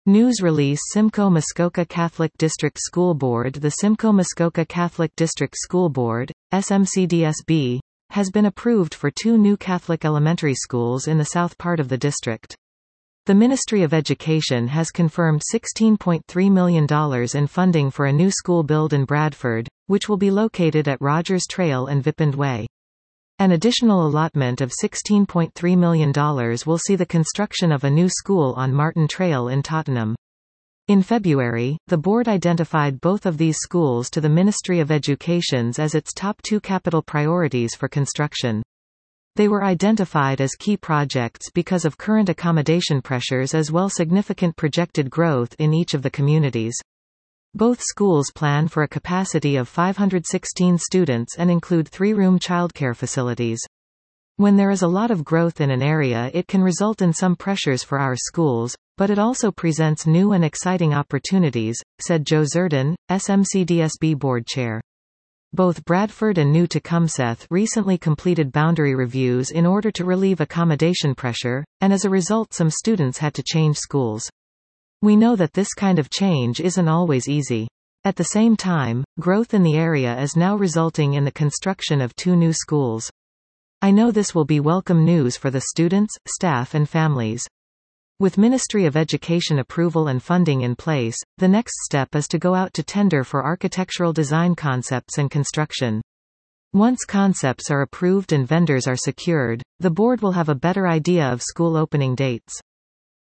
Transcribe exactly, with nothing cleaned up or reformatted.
News release Simcoe Muskoka Catholic District School Board. The Simcoe Muskoka Catholic District School Board, S M C D S B, has been approved for two new Catholic elementary schools in the south part of the district. The Ministry of Education has confirmed sixteen point three million dollars in funding for a new school build in Bradford, which will be located at Rogers Trail and Vipond Way. An additional allotment of sixteen point three million dollars will see the construction of a new school on Martin Trail in Tottenham. In February, the board identified both of these schools to the Ministry of Education as its top two capital priorities for construction. They were identified as key projects because of current accommodation pressures as well as significant projected growth in each of the communities. Both schools plan for a capacity of five hundred sixteen students and include three-room childcare facilities. When there is a lot of growth in an area, it can result in some pressures for our schools, but it also presents new and exciting opportunities, said Joe Zerdin, S M C D S B board chair. Both Bradford and New Tecumseth recently completed boundary reviews in order to relieve accommodation pressure, and as a result some students had to change schools. We know that this kind of change isn't always easy. At the same time, growth in the area is now resulting in the construction of two new schools. I know this will be welcome news for the students, staff and families. With Ministry of Education approval and funding in place, the next step is to go out to tender for architectural design concepts and construction. Once concepts are approved and vendors are secured, the board will have a better idea of school opening dates.